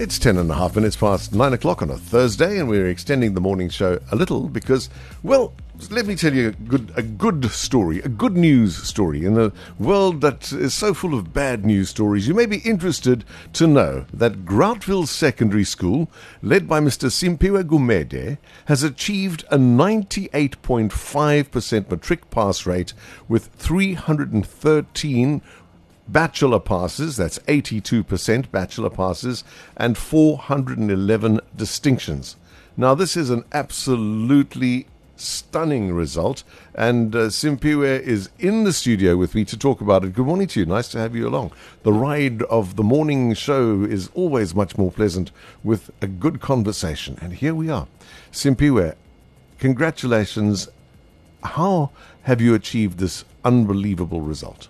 It's 10.5 minutes past 9 o'clock on a Thursday, and we're extending the morning show a little because, well, let me tell you a good story, a good news story. In a world that is so full of bad news stories, you may be interested to know that Groutville Secondary School, led by Mr. Simpiwe Gumede, has achieved a 98.5% matric pass rate with 313 bachelor passes, that's 82% bachelor passes, and 411 distinctions. Now, this is an absolutely stunning result, and Simpiwe is in the studio with me to talk about it. Good morning to you. Nice to have you along. The ride of the morning show is always much more pleasant with a good conversation, and here we are. Simpiwe, congratulations. How have you achieved this unbelievable result?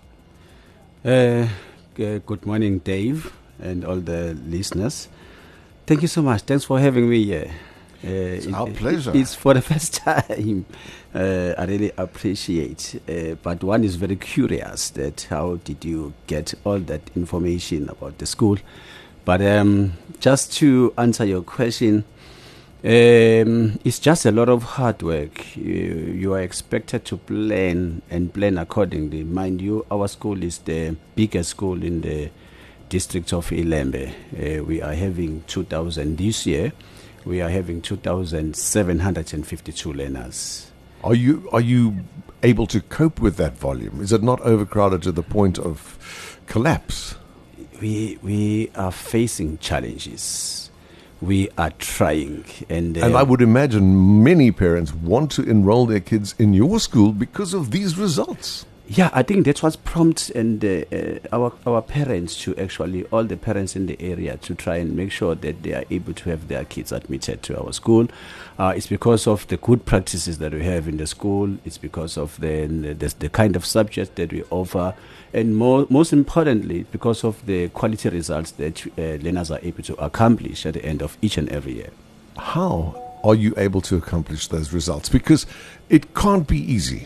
Good morning, Dave, and all the listeners. Thank you so much. Thanks for having me here. It's our pleasure. It's for the first time. I really appreciate. But one is very curious that how did you get all that information about the school? But just to answer your question, it's just a lot of hard work. You are expected to plan and plan accordingly. Mind you, our school is the biggest school in the district of Ilembe. We are having 2,000 this year. We are having 2,752 learners. Are you able to cope with that volume? Is it not overcrowded to the point of collapse? We are facing challenges. We are trying. And I would imagine many parents want to enroll their kids in your school because of these results. Yeah, I think that's what's prompted and our parents to actually, all the parents in the area, to try and make sure that they are able to have their kids admitted to our school. It's because of the good practices that we have in the school. It's because of the kind of subjects that we offer. And most importantly, because of the quality results that learners are able to accomplish at the end of each and every year. How are you able to accomplish those results? Because it can't be easy.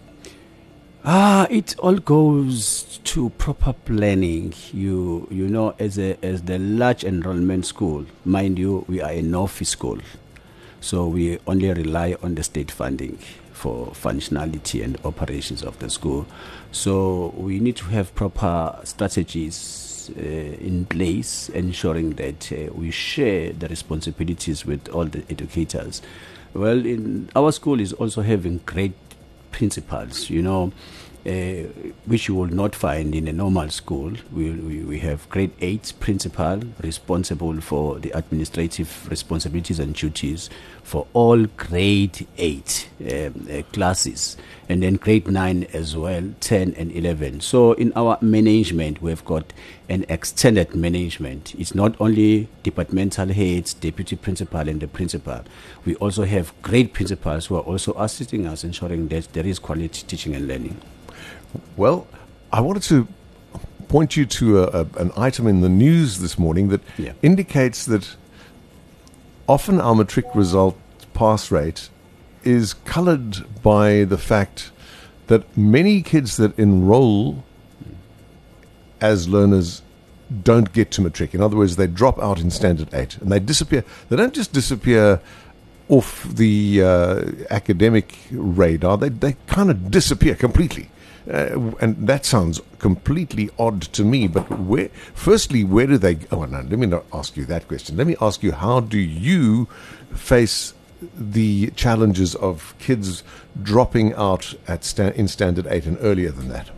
It all goes to proper planning. You know, as the large enrollment school, mind you, we are a no-fee school, so we only rely on the state funding for functionality and operations of the school. So we need to have proper strategies in place, ensuring that we share the responsibilities with all the educators. Well, our school is also having great principals, which you will not find in a normal school. We have grade 8 principal responsible for the administrative responsibilities and duties for all grade 8 classes, and then grade 9 as well, 10 and 11. So in our management, we've got an extended management. It's not only departmental heads, deputy principal, and the principal. We also have grade principals who are also assisting us, ensuring that there is quality teaching and learning. Well, I wanted to point you to an item in the news this morning that indicates that often our matric result pass rate is coloured by the fact that many kids that enroll as learners don't get to matric. In other words, they drop out in standard 8 and they disappear. They don't just disappear off the academic radar. They kind of disappear completely. And that sounds completely odd to me, but where do they go? Oh, no, let me not ask you that question. Let me ask you, how do you face the challenges of kids dropping out in standard 8 and earlier than that?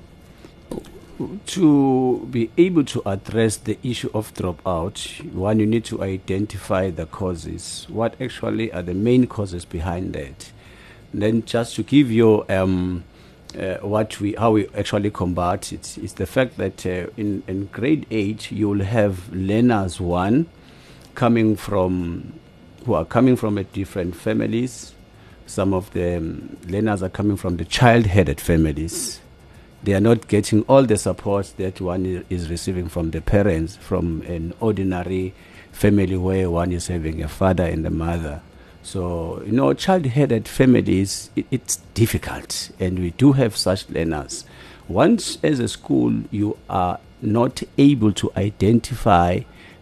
To be able to address the issue of dropout, one, you need to identify the causes. What actually are the main causes behind that? And then just to give you how we actually combat it is the fact that in grade 8 you'll have learners who are coming from different families. Some of the learners are coming from the child-headed families. They are not getting all the support that one is receiving from the parents, from an ordinary family where one is having a father and a mother. So, child-headed families, it's difficult, and we do have such learners. Once, as a school, you are not able to identify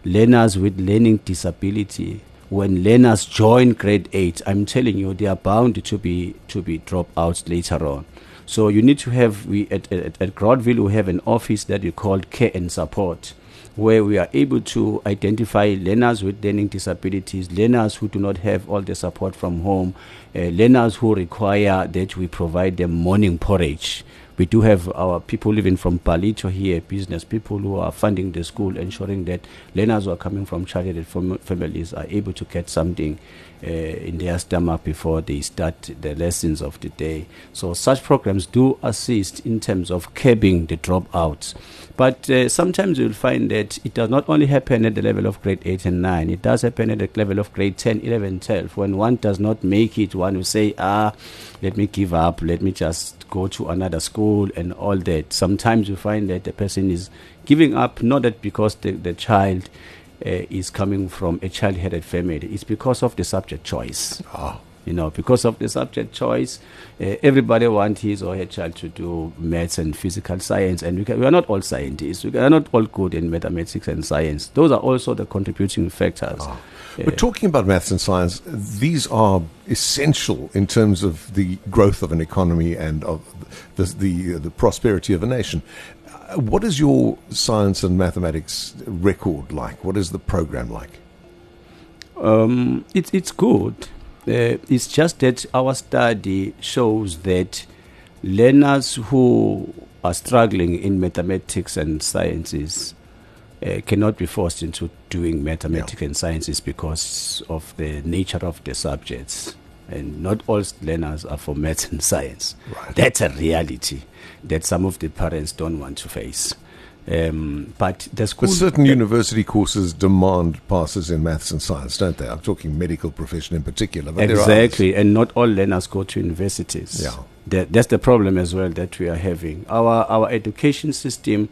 learners with learning disability, when learners join grade 8, I'm telling you, they are bound to be dropouts later on. So you need to have, at Groutville, we have an office that we call Care and Support, where we are able to identify learners with learning disabilities, learners who do not have all the support from home, learners who require that we provide them morning porridge. We do have our people living from Palito here, business people who are funding the school, ensuring that learners who are coming from childhood families are able to get something in their stomach before they start the lessons of the day. So such programs do assist in terms of curbing the dropouts. But sometimes you'll find that it does not only happen at the level of grade 8 and 9, it does happen at the level of grade 10, 11, 12. When one does not make it, one will say, let me give up, let me just go to another school and all that. Sometimes you find that the person is giving up, not that because the child is coming from a child-headed family. It's because of the subject choice. Because of the subject choice, everybody wants his or her child to do maths and physical science, and we are not all scientists. We are not all good in mathematics and science. Those are also the contributing factors. But talking about maths and science, these are essential in terms of the growth of an economy and of the prosperity of a nation. What is your science and mathematics record like? What is the program like? It's good. It's just that our study shows that learners who are struggling in mathematics and sciences cannot be forced into doing mathematics and sciences because of the nature of the subjects. And not all learners are for maths and science. Right. That's a reality that some of the parents don't want to face. But the school... But certain university courses demand passes in maths and science, don't they? I'm talking medical profession in particular. But exactly, and not all learners go to universities. That's the problem as well that we are having. Our education system,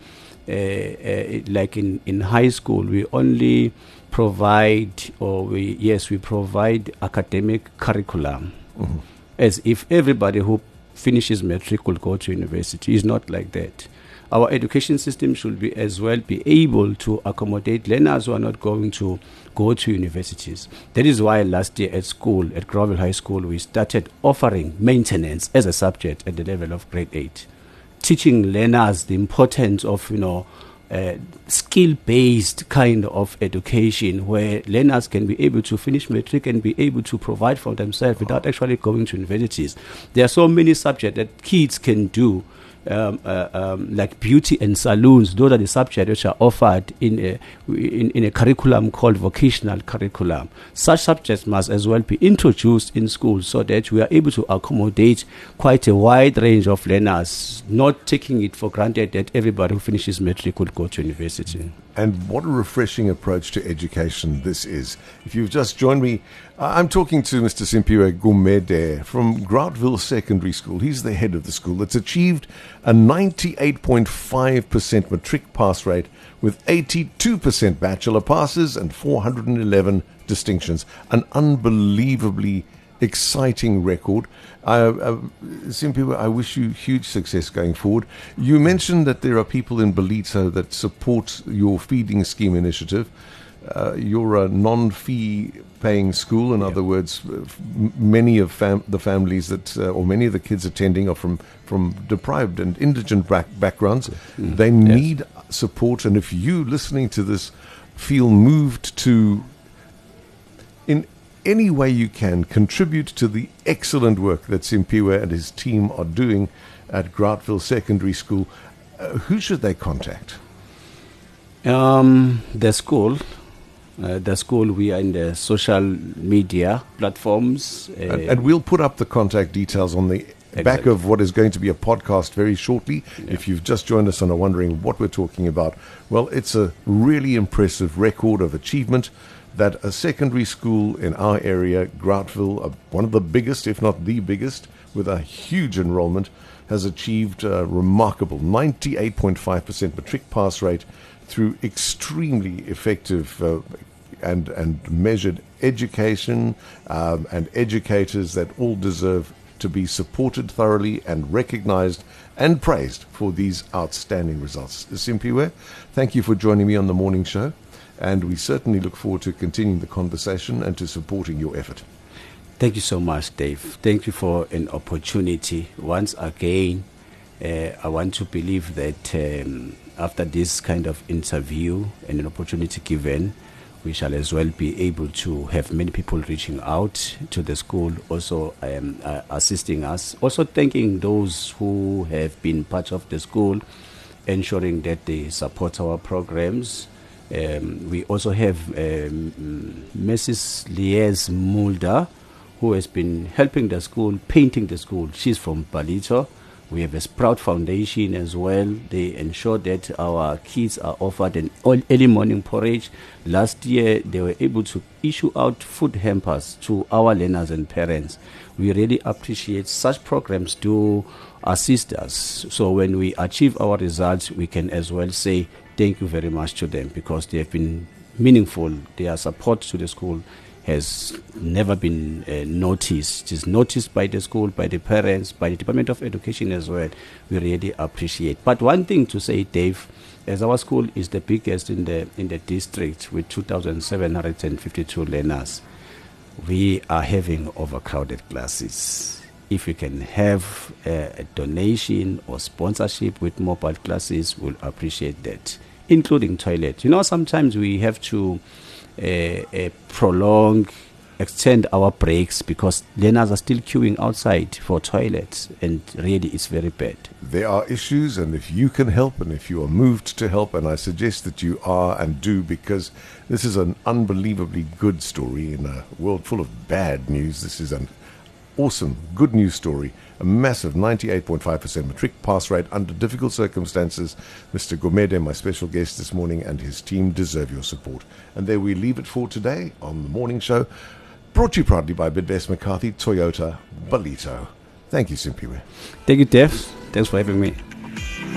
like in high school, we only provide, we provide academic curriculum, as if everybody who finishes matric will go to university. It's not like that. Our education system should be able to accommodate learners who are not going to go to universities. That is why last year at Groutville High School, we started offering maintenance as a subject at the level of grade 8, teaching learners the importance of, skill-based kind of education where learners can be able to finish matric and be able to provide for themselves without actually going to universities. There are so many subjects that kids can do, like beauty and salons. Those are the subjects which are offered in a curriculum called vocational curriculum. Such subjects must as well be introduced in schools so that we are able to accommodate quite a wide range of learners, not taking it for granted that everybody who finishes matric will go to university. And what a refreshing approach to education this is. If you've just joined me, I'm talking to Mr. Simphiwe Gumede from Groutville Secondary School. He's the head of the school. It's achieved a 98.5% matric pass rate with 82% bachelor passes and 411 distinctions. An unbelievably exciting record. Simphiwe, I wish you huge success going forward. You mentioned that there are people in Ballito that support your feeding scheme initiative. You're a non-fee paying school. In other words, many of the families that, or many of the kids attending are from deprived and indigent backgrounds. They need support. And if you listening to this feel moved to, in any way you can, contribute to the excellent work that Simphiwe and his team are doing at Groutville Secondary School, who should they contact? The school, we are in the social media platforms. And we'll put up the contact details on the back of what is going to be a podcast very shortly. If you've just joined us and are wondering what we're talking about, well, it's a really impressive record of achievement that a secondary school in our area, Groutville, one of the biggest, if not the biggest, with a huge enrollment, has achieved a remarkable 98.5% matric pass rate through extremely effective and measured education and educators that all deserve to be supported thoroughly and recognized and praised for these outstanding results. Simphiwe, thank you for joining me on the morning show. and we certainly look forward to continuing the conversation and to supporting your effort. Thank you so much, Dave. Thank you for an opportunity. Once again, I want to believe that after this kind of interview and an opportunity given, we shall as well be able to have many people reaching out to the school, also assisting us. Also thanking those who have been part of the school, ensuring that they support our programs. We also have Mrs. Lies Mulder, who has been helping the school, painting the school. She's from Palito. We have a Sprout Foundation as well. They ensure that our kids are offered an early morning porridge. Last year, they were able to issue out food hampers to our learners and parents. We really appreciate such programs to assist us. So when we achieve our results, we can as well say thank you very much to them, because they have been meaningful. Their support to the school has never been noticed. It is noticed by the school, by the parents, by the Department of Education as well. We really appreciate. But one thing to say, Dave, as our school is the biggest in the district with 2,752 learners, we are having overcrowded classes. If we can have a donation or sponsorship with mobile classes, we'll appreciate that, including toilet. You know, sometimes we have to extend our breaks because learners are still queuing outside for toilets, and really it's very bad. There are issues, and if you can help, and if you are moved to help, and I suggest that you are and do, because this is an unbelievably good story in a world full of bad news. This is an awesome, good news story. A massive 98.5% matric pass rate under difficult circumstances. Mr. Gumede, my special guest this morning, and his team deserve your support. And there we leave it for today on The Morning Show, brought to you proudly by Bidvest McCarthy, Toyota, Balito. Thank you, Simpiwe. Thank you, Dave. Thanks for having me.